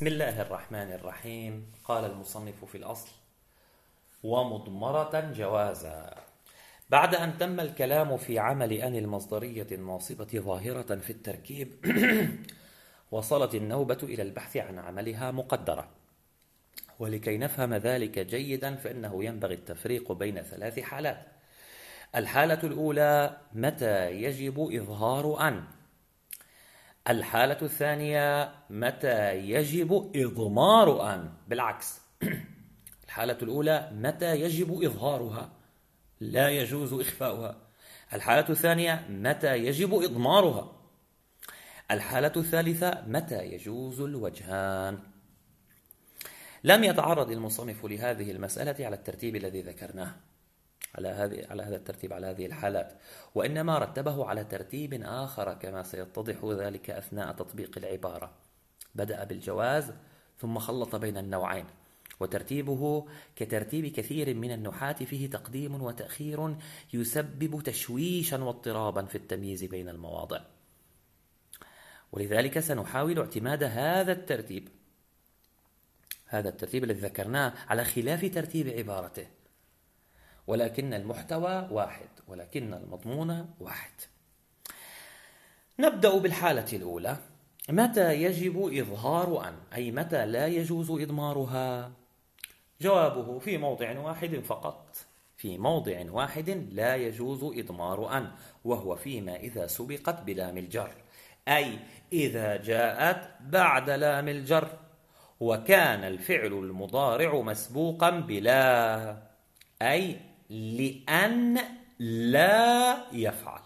بسم الله الرحمن الرحيم. قال المصنف في الأصل: ومضمرة جوازا. بعد أن تم الكلام في عمل أن المصدرية الناصبة ظاهرة في التركيب وصلت النوبة إلى البحث عن عملها مقدرة. ولكي نفهم ذلك جيدا فإنه ينبغي التفريق بين ثلاث حالات. الحالة الأولى متى يجب إظهار أن. الحالة الثانية متى يجب إضمار أن. بالعكس، الحالة الأولى متى يجب إظهارها، لا يجوز إخفاؤها. الحالة الثانية متى يجب إضمارها. الحالة الثالثة متى يجوز الوجهان. لم يتعرض المصنف لهذه المسألة على الترتيب الذي ذكرناه، على هذا الترتيب، على هذه الحالات، وإنما رتبه على ترتيب آخر كما سيتضح ذلك أثناء تطبيق العبارة. بدأ بالجواز ثم خلط بين النوعين، وترتيبه كترتيب كثير من النحاة فيه تقديم وتأخير يسبب تشويشا واضطرابا في التمييز بين المواضع. ولذلك سنحاول اعتماد هذا الترتيب الذي ذكرناه على خلاف ترتيب عبارته، ولكن المحتوى واحد، ولكن المضمون واحد. نبدأ بالحالة الأولى: متى يجب إظهار أن، أي متى لا يجوز إضمارها. جوابه في موضع واحد فقط، في موضع واحد لا يجوز إضمار أن، وهو فيما إذا سبقت بلام الجر، أي إذا جاءت بعد لام الجر وكان الفعل المضارع مسبوقا بلا، أي لأن لا يفعل.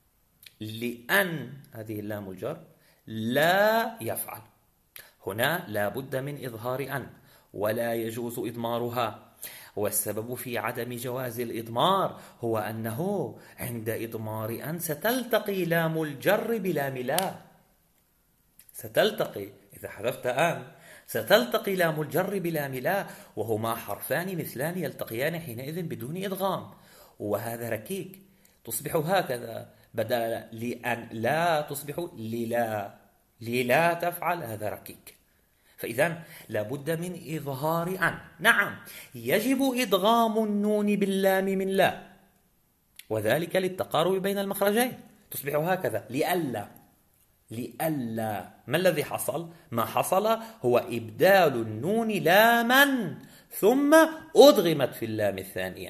لأن هذه اللام الجر لا يفعل، هنا لا بد من إظهار أن ولا يجوز إضمارها. والسبب في عدم جواز الإضمار هو أنه عند إضمار أن ستلتقي لام الجر بلام لا. ستلتقي، إذا حذفت أن ستلتقي لام الجر بلام لا، وهما حرفان مثلان يلتقيان حينئذ بدون إدغام، وهذا ركيك. تصبح هكذا، بدل لأن لا تصبح للا، للا تفعل، هذا ركيك. فإذا لابد من إظهار أن. نعم، يجب إدغام النون باللام من لا، وذلك للتقارب بين المخرجين. تصبح هكذا: لألا. لألا، ما الذي حصل؟ ما حصل هو إبدال النون لاما ثم أدغمت في اللام الثانية.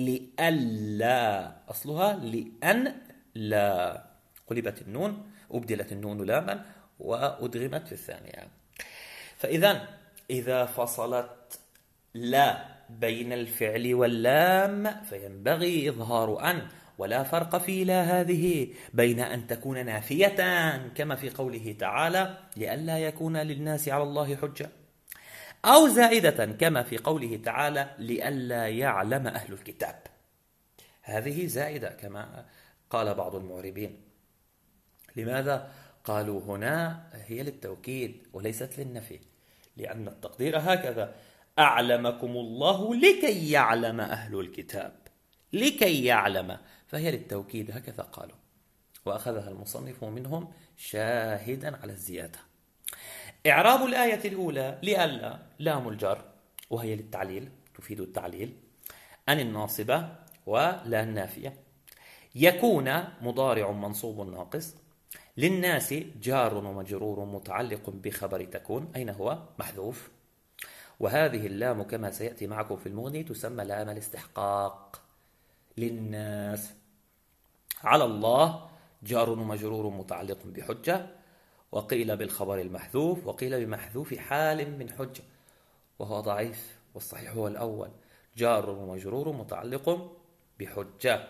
لألا أصلها لأن لا، قلبت النون، أبدلت النون لاما وأدغمت في الثانية. فإذا إذا فصلت لا بين الفعل واللام فينبغي إظهار أن، ولا فرق في لا هذه بين أن تكون نافية كما في قوله تعالى: لئلا يكون للناس على الله حجة، أو زائدة كما في قوله تعالى: لئلا يعلم أهل الكتاب. هذه زائدة كما قال بعض المعربين. لماذا؟ قالوا هنا هي للتوكيد وليست للنفي، لأن التقدير هكذا: أعلمكم الله لكي يعلم أهل الكتاب، لكي يعلم، فهي للتوكيد، هكذا قالوا، وأخذها المصنف منهم شاهدا على الزيادة. إعراب الآية الأولى: لئلا لام الجر وهي للتعليل، تفيد التعليل، أن الناصبة ولا النافية، يكون مضارع منصوب ناقص، للناس جار ومجرور متعلق بخبر تكون، أين هو؟ محذوف. وهذه اللام كما سيأتي معكم في المغني تسمى لام الاستحقاق. للناس، على الله جار ومجرور متعلق بحجة، وقيل بالخبر المحذوف، وقيل بمحذوف حال من حجة، وهو ضعيف، والصحيح هو الأول، جار ومجرور متعلق بحجة،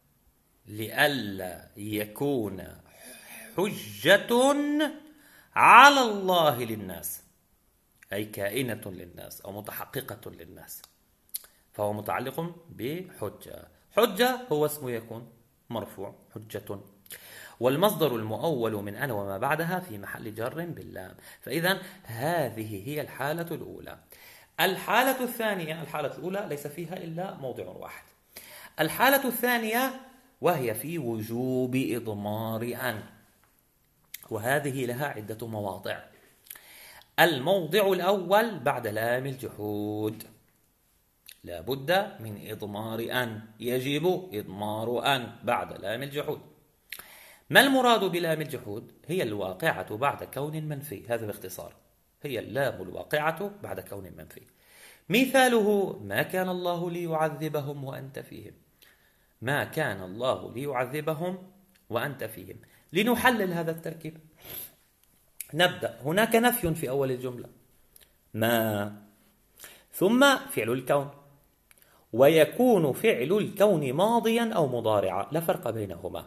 لئلا يكون حجة على الله للناس، أي كائنة للناس أو متحققة للناس، فهو متعلق بحجة. حجة هو اسم يكون مرفوع، حجة، والمصدر المؤول من أنا وما بعدها في محل جر باللام. فإذا هذه هي الحالة الأولى. الحالة الثانية، الحالة الأولى ليس فيها إلا موضع واحد. الحالة الثانية وهي في وجوب إضمار أن، وهذه لها عدة مواضع. الموضع الأول بعد لام الجحود. لا بد من إضمار أن، يجب إضمار أن بعد لام الجحود. ما المراد بلام الجحود؟ هي الواقعة بعد كون منفي، هذا باختصار، هي اللام الواقعة بعد كون منفي. مثاله: ما كان الله ليعذبهم وأنت فيهم. ما كان الله ليعذبهم وأنت فيهم. لنحلل هذا التركيب نبدأ. هناك نفي في أول الجملة، ما، ثم فعل الكون، ويكون فعل الكون ماضيا أو مضارعا، لا فرق بينهما.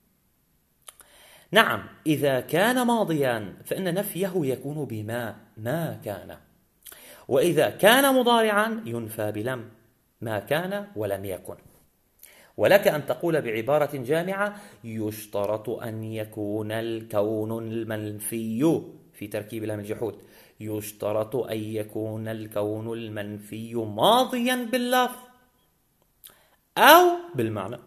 نعم، إذا كان ماضيا فإن نفيه يكون بما، ما كان. وإذا كان مضارعا ينفى بلم، ما كان ولم يكن. ولك أن تقول بعبارة جامعة: يشترط أن يكون الكون المنفي في تركيب لام الجحود، يشترط أن يكون الكون المنفي ماضيا باللفظ أو بالمعنى.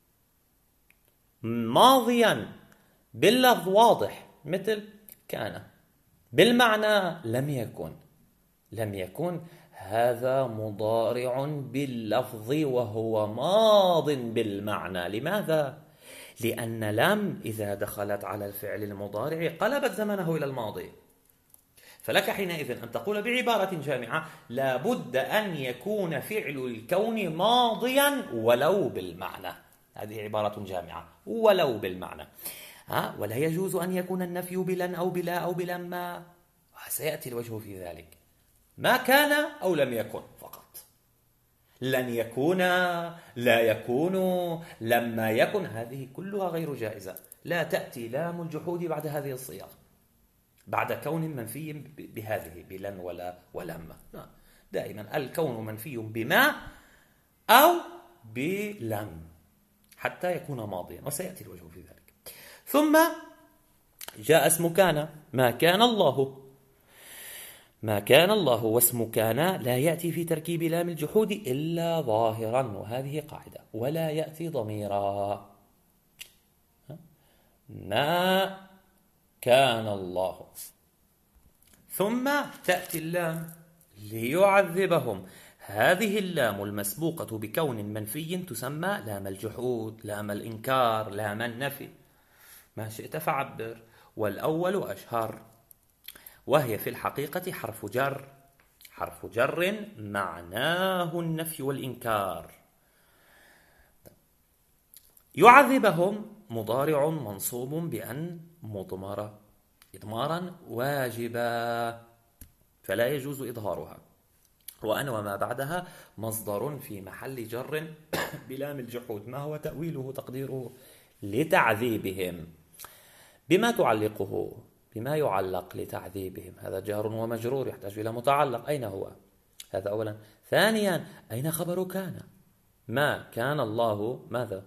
ماضيا باللفظ واضح مثل كان، بالمعنى لم يكن. لم يكن هذا مضارع باللفظ وهو ماض بالمعنى. لماذا؟ لأن لم إذا دخلت على الفعل المضارع قلبت زمنه إلى الماضي. فلك حينئذ أن تقول بعبارة جامعة: لا بد أن يكون فعل الكون ماضيا ولو بالمعنى. هذه عبارة جامعة، ولو بالمعنى. ولا يجوز أن يكون النفي بلن أو بلا أو بلما، سيأتي الوجه في ذلك. ما كان أو لم يكن فقط. لن يكون، لا يكون، لما يكن، هذه كلها غير جائزة. لا تأتي لام الجحود بعد هذه الصيغ، بعد كون منفي بهذه، بلن ولا ولما. دائما الكون منفي بما أو بلم حتى يكون ماضيا، وسيأتي الوجه في ذلك. ثم جاء اسم كان. ما كان الله، ما كان الله، واسم كان لا يأتي في تركيب لام الجحود إلا ظاهرا، وهذه قاعدة، ولا يأتي ضميرا. ما كان الله، ثم تأتي اللام ليعذبهم. هذه اللام المسبوقة بكون منفي تسمى لام الجحود، لام الإنكار، لام النفي، ما شئت فعبر، والأول أشهر، وهي في الحقيقة حرف جر، حرف جر معناه النفي والإنكار. يعذبهم مضارع منصوب بأن مضمرة إضمارا واجبا، فلا يجوز إظهارها، وأن وما بعدها مصدر في محل جر بلام الجحود. ما هو تأويله تقديره؟ لتعذيبهم. بما تعلقه؟ بما يعلق لتعذيبهم، هذا جار ومجرور يحتاج إلى متعلق، أين هو؟ هذا أولا. ثانيا، أين خبر كان؟ ما كان الله ماذا؟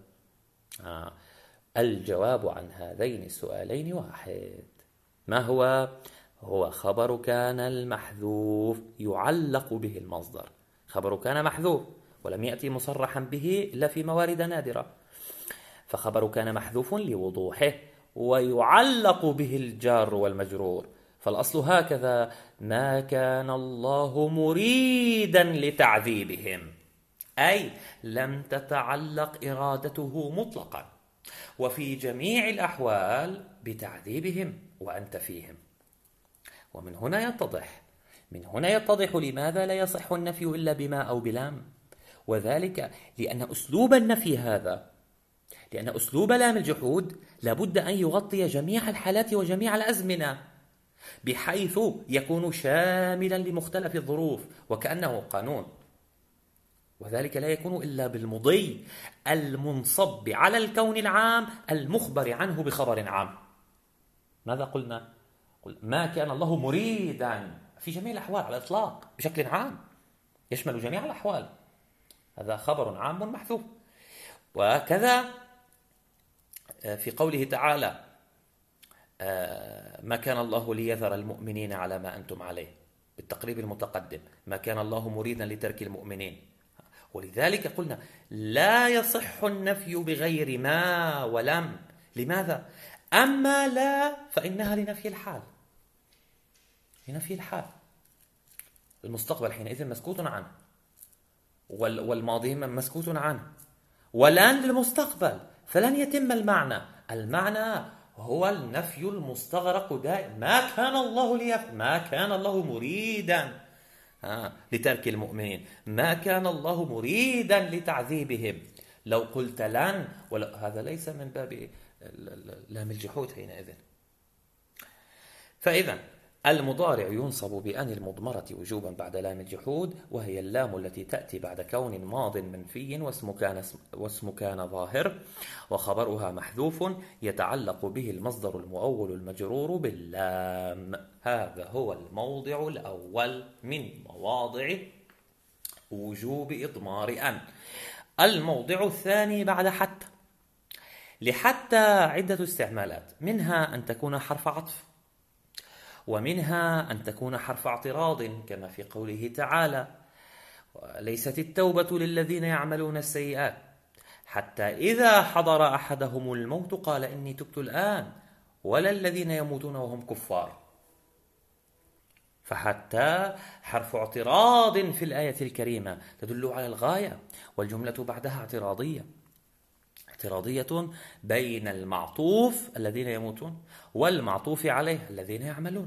الجواب عن هذين السؤالين واحد. ما هو؟ هو خبر كان المحذوف يعلق به المصدر. خبر كان محذوف ولم يأتي مصرحا به إلا في موارد نادرة، فخبر كان محذوف لوضوحه ويعلق به الجار والمجرور. فالأصل هكذا: ما كان الله مريدا لتعذيبهم، أي لم تتعلق إرادته مطلقا وفي جميع الأحوال بتعذيبهم وأنت فيهم. ومن هنا يتضح لماذا لا يصح النفي إلا بما أو بلام، وذلك لأن أسلوب النفي هذا، لأن أسلوب لام الجحود لابد أن يغطي جميع الحالات وجميع الأزمنة، بحيث يكون شاملا لمختلف الظروف وكأنه قانون، وذلك لا يكون إلا بالمضي المنصب على الكون العام المخبر عنه بخبر عام. ماذا قلنا؟ ما كان الله مريدا في جميع الأحوال على الإطلاق بشكل عام يشمل جميع الأحوال، هذا خبر عام محذوف. وكذا في قوله تعالى: ما كان الله ليذر المؤمنين على ما أنتم عليه، بالتقريب المتقدم، ما كان الله مريدا لترك المؤمنين. ولذلك قلنا لا يصح النفي بغير ما ولم. لماذا؟ أما لا فإنها لنفي الحال، لنفي الحال. المستقبل حينئذ مسكوت عنه، والماضي مسكوت عنه، والآن للمستقبل، فلن يتم المعنى. المعنى هو النفي المستغرق دائما. ما كان الله مريدا لترك المؤمنين، ما كان الله مريدا لتعذيبهم. لو قلت لن، هذا ليس من باب لام الجحود حينئذ. فإذا المضارع ينصب بأن المضمرة وجوبا بعد لام الجحود، وهي اللام التي تأتي بعد كون ماض منفي واسم كان ظاهر، وخبرها محذوف يتعلق به المصدر المؤول المجرور باللام. هذا هو الموضع الأول من مواضع وجوب إضمار أن. الموضع الثاني بعد حتى. لحتى عدة استعمالات، منها أن تكون حرف عطف، ومنها أن تكون حرف اعتراض كما في قوله تعالى: ليست التوبة للذين يعملون السيئات حتى إذا حضر أحدهم الموت قال إني تبت الآن ولا الذين يموتون وهم كفار. فحتى حرف اعتراض في الآية الكريمة تدل على الغاية، والجملة بعدها اعتراضية بين المعطوف الذين يموتون والمعطوف عليه الذين يعملون.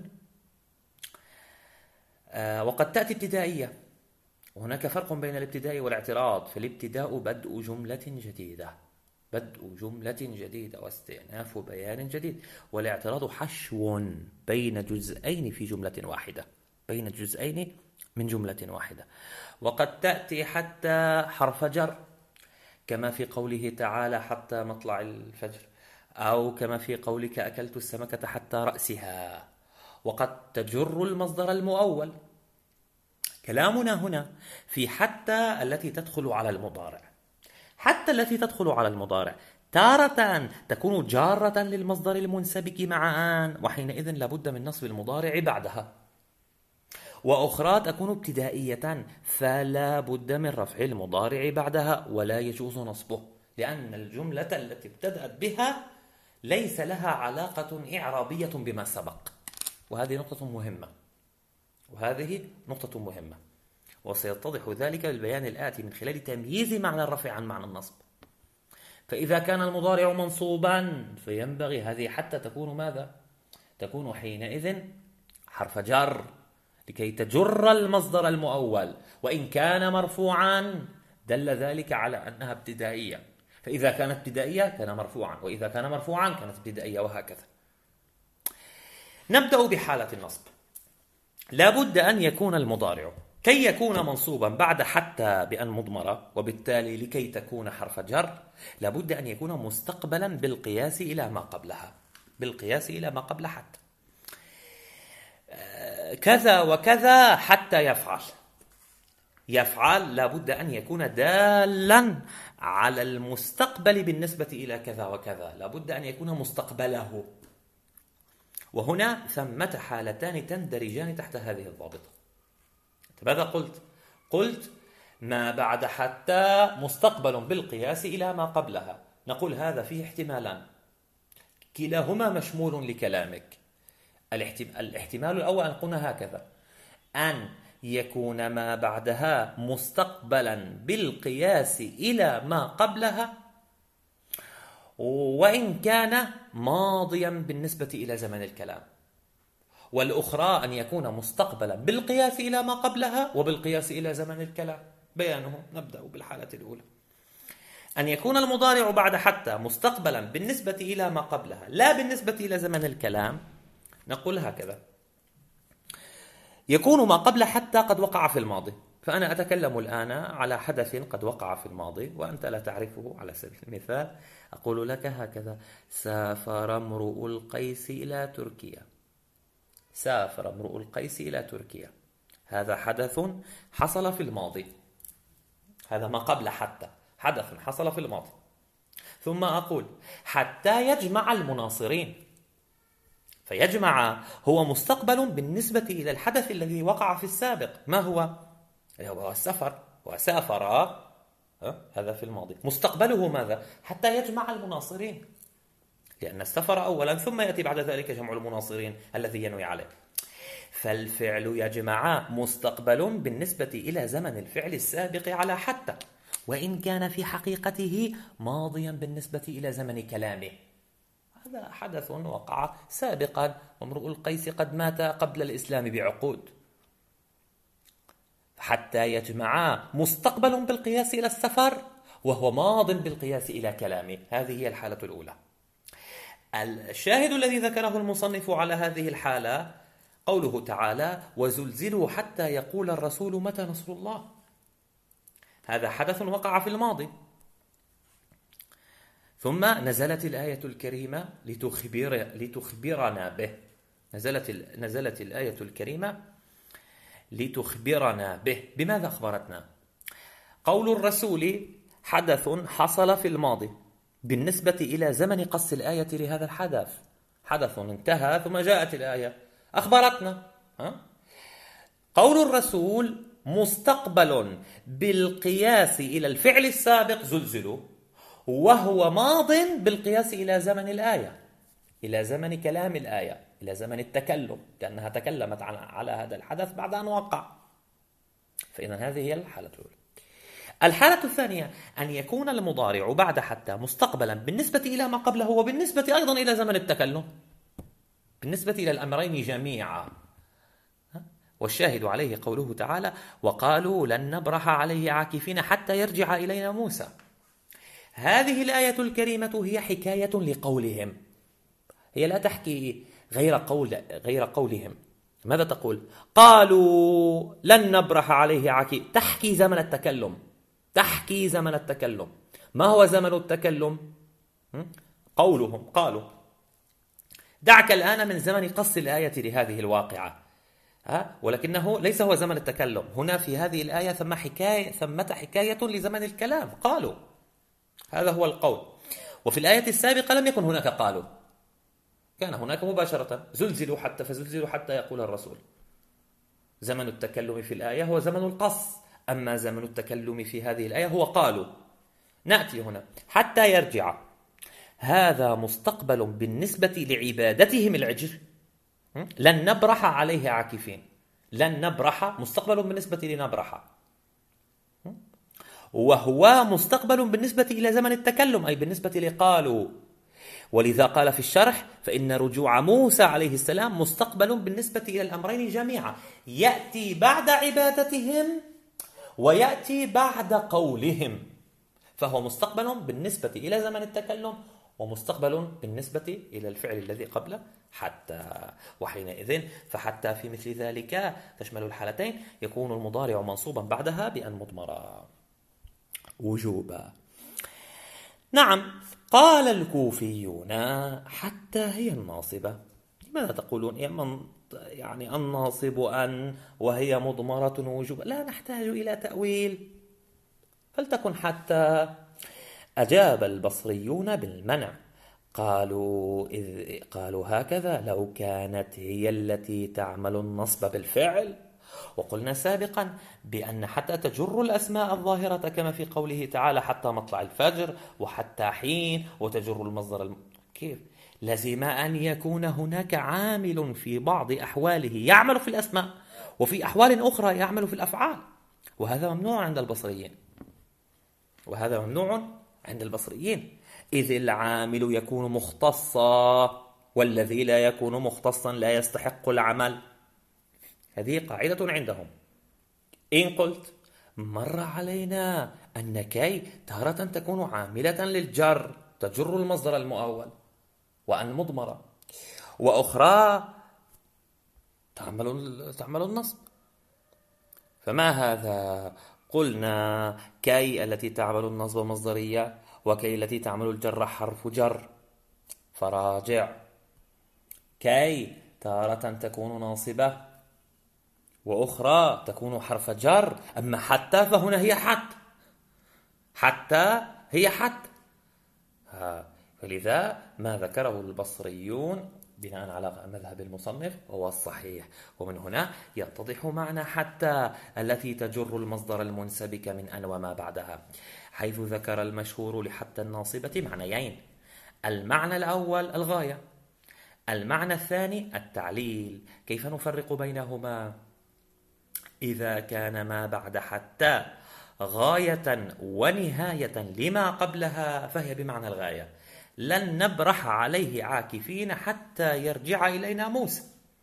وقد تأتي ابتدائية، وهناك فرق بين الابتداء والاعتراض. فالابتداء بدء جملة جديدة واستئناف بيان جديد، والاعتراض حشو بين جزئين من جملة واحدة. وقد تأتي حتى حرف جر كما في قوله تعالى: حتى مطلع الفجر، أو كما في قولك: أكلت السمكة حتى رأسها. وقد تجر المصدر المؤول. كلامنا هنا في حتى التي تدخل على المضارع. تارة تكون جارة للمصدر المنسبك مع آن، وحينئذ لابد من نصب المضارع بعدها. وأخرى تكون ابتدائية، فلا بد من رفع المضارع بعدها، ولا يجوز نصبه، لأن الجملة التي ابتدأت بها ليس لها علاقة إعرابية بما سبق. وهذه نقطة مهمة، وسيتضح ذلك بالبيان الآتي من خلال تمييز معنى الرفع عن معنى النصب. فإذا كان المضارع منصوبا فينبغي هذه حتى تكون ماذا؟ تكون حينئذ حرف جر لكي تجر المصدر المؤول، وإن كان مرفوعا دل ذلك على أنها ابتدائية، فإذا كانت ابتدائية كان مرفوعا، وإذا كان مرفوعا كانت ابتدائية، وهكذا. نبدأ بحالة النصب. لا بد أن يكون المضارع كي يكون منصوبا بعد حتى بأن مضمرة، وبالتالي لكي تكون حرف جر لا بد أن يكون مستقبلا بالقياس إلى ما قبل حتى. كذا وكذا حتى يفعل لا بد أن يكون دالا على المستقبل بالنسبة إلى كذا وكذا، لا بد أن يكون مستقبله. وهنا ثمة حالتان تندرجان تحت هذه الضابطة. ماذا قلت ما بعد حتى مستقبل بالقياس إلى ما قبلها. نقول هذا فيه احتمالان، كلاهما مشمول لكلامك. الاحتمال الأول أن قلنا هكذا: أن يكون ما بعدها مستقبلا بالقياس إلى ما قبلها، وإن كان ماضيا بالنسبة إلى زمن الكلام. والأخرى أن يكون مستقبلا بالقياس إلى ما قبلها وبالقياس إلى زمن الكلام. بيانه نبدأ بالحالة الأولى. أن يكون المضارع بعد حتى مستقبلا بالنسبة إلى ما قبلها لا بالنسبة إلى زمن الكلام. نقول هكذا: يكون ما قبل حتى قد وقع في الماضي. فأنا أتكلم الآن على حدث قد وقع في الماضي وأنت لا تعرفه. على سبيل المثال أقول لك هكذا: سافر امرؤ القيس إلى تركيا. سافر امرؤ القيس إلى تركيا، هذا حدث حصل في الماضي، هذا ما قبل حتى، حدث حصل في الماضي. ثم أقول حتى يجمع المناصرين، فيجمع هو مستقبل بالنسبة إلى الحدث الذي وقع في السابق. ما هو؟ هو السفر، وسافر، هذا في الماضي. مستقبله ماذا؟ حتى يجمع المناصرين، لأن السفر أولا ثم يأتي بعد ذلك جمع المناصرين الذي ينوي عليه. فالفعل يجمع مستقبل بالنسبة إلى زمن الفعل السابق على حتى، وإن كان في حقيقته ماضيا بالنسبة إلى زمن كلامه. هذا حدث وقع سابقا، وامرؤ القيس قد مات قبل الإسلام بعقود. حتى يجمع مستقبل بالقياس إلى السفر وهو ماض بالقياس إلى كلامه. هذه هي الحالة الأولى. الشاهد الذي ذكره المصنف على هذه الحالة قوله تعالى: وزلزلوا حتى يقول الرسول متى نصر الله. هذا حدث وقع في الماضي، ثم نزلت الآية الكريمة لتخبرنا به. نزلت الآية الكريمة لتخبرنا به. بماذا أخبرتنا؟ قول الرسول حدث حصل في الماضي بالنسبة إلى زمن قص الآية لهذا الحدث. حدث انتهى ثم جاءت الآية أخبرتنا. قول الرسول مستقبل بالقياس إلى الفعل السابق زلزلوا، وهو ماض بالقياس إلى زمن الآية، إلى زمن كلام الآية، إلى زمن التكلم، كأنها تكلمت على هذا الحدث بعد أن وقع. فإذا هذه هي الحالة الأولى. الحالة الثانية أن يكون المضارع بعد حتى مستقبلا بالنسبة إلى ما قبله وبالنسبة أيضا إلى زمن التكلم، بالنسبة إلى الأمرين جميعا. والشاهد عليه قوله تعالى: وقالوا لن نبرح عليه عاكفين حتى يرجع إلينا موسى. هذه الآية الكريمة هي حكاية لقولهم، هي لا تحكي غير قولهم. ماذا تقول؟ قالوا لن نبرح عليه عاكفين، تحكي زمن التكلم، تحكي زمن التكلم. ما هو زمن التكلم؟ قولهم قالوا. دعك الآن من زمن قص الآية لهذه الواقعة، ولكنه ليس هو زمن التكلم. هنا في هذه الآية ثمة حكاية لزمن الكلام، قالوا، هذا هو القول. وفي الآية السابقة لم يكن هناك قالوا، كان هناك مباشرة زلزلوا حتى، فزلزلوا حتى يقول الرسول. زمن التكلم في الآية هو زمن القص، أما زمن التكلم في هذه الآية هو قالوا. نأتي هنا حتى يرجع، هذا مستقبل بالنسبة لعبادتهم العجل. لن نبرح عليه عاكفين، لن نبرح مستقبل بالنسبة لنبرح، وهو مستقبل بالنسبة إلى زمن التكلم، أي بالنسبة لقالوا. ولذا قال في الشرح: فإن رجوع موسى عليه السلام مستقبل بالنسبة إلى الأمرين جميعا، يأتي بعد عبادتهم ويأتي بعد قولهم، فهو مستقبل بالنسبة إلى زمن التكلم ومستقبل بالنسبة إلى الفعل الذي قبل حتى. وحينئذ فحتى في مثل ذلك تشمل الحالتين، يكون المضارع منصوبا بعدها بأن مضمرا وجوبا. نعم، قال الكوفيون حتى هي الناصبة. لماذا تقولون يعني الناصب أن وهي مضمرة وجوبا؟ لا نحتاج إلى تأويل، فلتكن حتى. أجاب البصريون بالمنع، قالوا هكذا: لو كانت هي التي تعمل النصب بالفعل. وقلنا سابقا بأن حتى تجر الأسماء الظاهرة، كما في قوله تعالى: حتى مطلع الفجر، وحتى حين، وتجر المصدر كيف؟ لازم أن يكون هناك عامل في بعض أحواله يعمل في الأسماء، وفي أحوال أخرى يعمل في الأفعال، وهذا ممنوع عند البصريين، وهذا ممنوع عند البصريين، إذ العامل يكون مختصا، والذي لا يكون مختصا لا يستحق العمل. هذه قاعدة عندهم. إن قلت مر علينا أن كي تارة تكون عاملة للجر تجر المصدر المؤول وأن مضمرة، وأخرى تعمل النصب، فما هذا؟ قلنا كي التي تعمل النصب مصدرية، وكي التي تعمل الجر حرف جر، فراجع. كي تارة تكون ناصبة وأخرى تكون حرف جر، أما حتى فهنا هي حتى هي حتى. فلذا ما ذكره البصريون بناء على مذهب المصنف هو الصحيح. ومن هنا يتضح معنى حتى التي تجر المصدر المنسبك من أن وما بعدها، حيث ذكر المشهور لحتى الناصبة معنيين: المعنى الأول الغاية، المعنى الثاني التعليل. كيف نفرق بينهما؟ إذا كان ما بعد حتى غاية ونهاية لما قبلها فهي بمعنى الغاية. لن نبرح عليه عاكفين حتى يرجع إلينا موسى،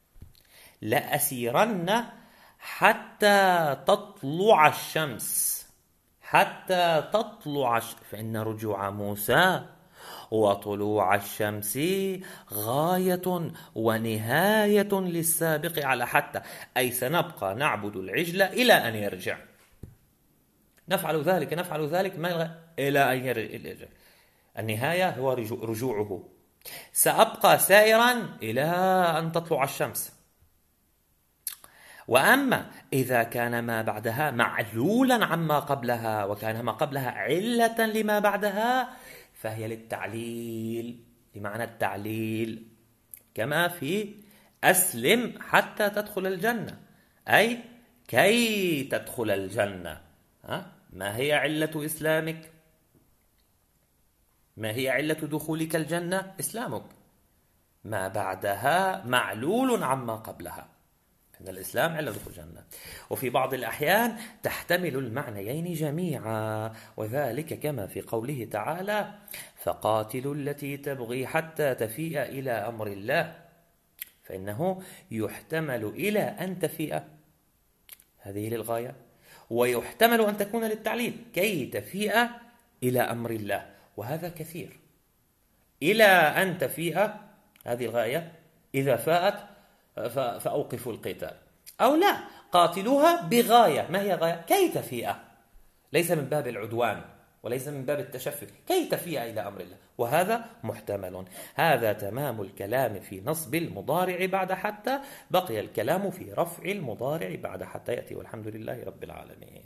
لأسيرن حتى تطلع الشمس، حتى تطلع فإن رجوع موسى وطلوع الشمس غاية ونهاية للسابق على حتى، أي سنبقى نعبد العجل إلى أن يرجع. نفعل ذلك ما إلى أن يرجع. النهاية هو رجوعه. سأبقى سائرا إلى أن تطلع الشمس. وأما إذا كان ما بعدها معلولا عما قبلها وكان ما قبلها علة لما بعدها فهي للتعليل، بمعنى التعليل، كما في أسلم حتى تدخل الجنة، أي كي تدخل الجنة. ما هي علة إسلامك؟ ما هي علة دخولك الجنة؟ إسلامك. ما بعدها معلول عما قبلها، أن الإسلام علة دخول الجنة. وفي بعض الأحيان تحتمل المعنيين جميعا، وذلك كما في قوله تعالى: فقاتلوا التي تبغي حتى تفيء إلى أمر الله، فإنه يحتمل إلى أن تفيء، هذه للغاية، ويحتمل أن تكون للتعليل، كي تفيء إلى أمر الله، وهذا كثير. إلى أن تفيء هذه الغاية، إذا فاءت فأوقفوا القتال، أو لا، قاتلوها بغاية. ما هي غاية؟ كي تفيء، ليس من باب العدوان وليس من باب التشفي، كي تفيء إلى أمر الله، وهذا محتمل. هذا تمام الكلام في نصب المضارع بعد حتى. بقي الكلام في رفع المضارع بعد حتى يأتي، والحمد لله رب العالمين.